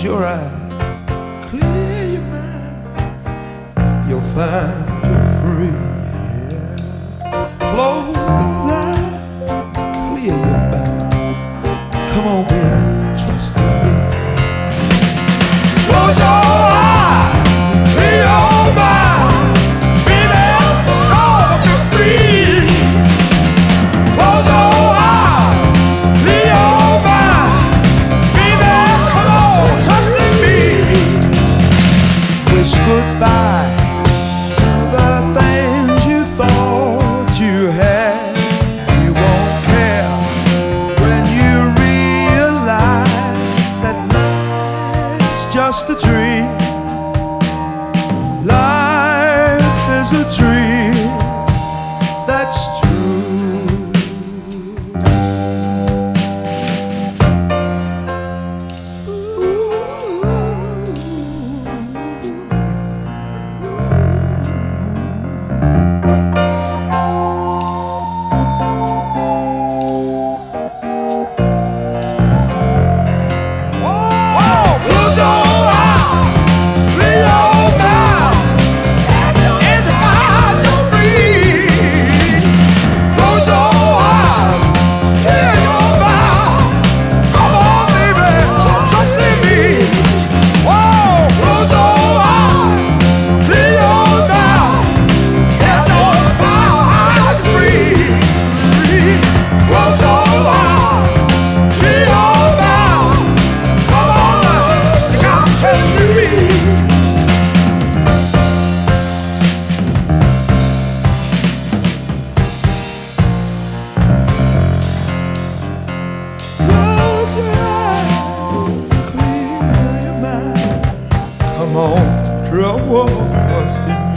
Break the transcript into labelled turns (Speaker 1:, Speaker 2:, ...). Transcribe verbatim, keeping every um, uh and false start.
Speaker 1: your eyes, clear your mind, you'll find you're free. Yeah. Close those eyes, clear your mind. Come on, baby, trust in me. Close your eyes, clear your mind, baby, I'll be free. Close your eyes, clear your mind, baby, come on, trust in me. Wish goodbye to the things you thought you had. You won't care when you realize that life's just a dream. Life is a dream that's true. Come on, trust in me.